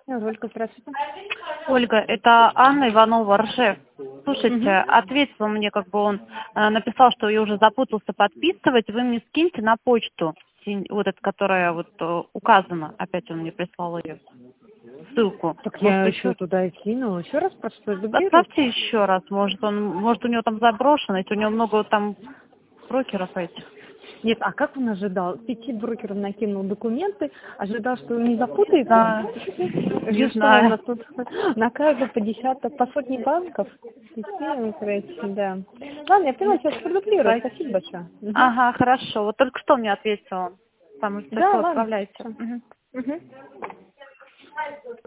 Ольга, здравствуйте. Ольга, это Анна Иванова, Ржев. Слушайте, ответил мне, как бы он написал, что я уже запутался подписывать. Вы мне скиньте на почту, вот эта, которая вот указана. Опять он мне прислал ее ссылку. Так Может, я еще еще туда и кинула. Еще раз просто дублируйте. отправьте еще раз. Может, у него там заброшено, если у него много там брокеров этих. Нет, а как он ожидал? 5 брокеров накинул документы, ожидал, что он не запутается? Да, не Или что у знаю. нас тут на каждую по десяток, по сотне банков? Действительно, короче, да. Ладно, я поняла, сейчас продублирую. Спасибо большое. Ага, хорошо. Вот только что мне ответил. Потому что Да, все, ладно. отправляйте. Всё. Мгм.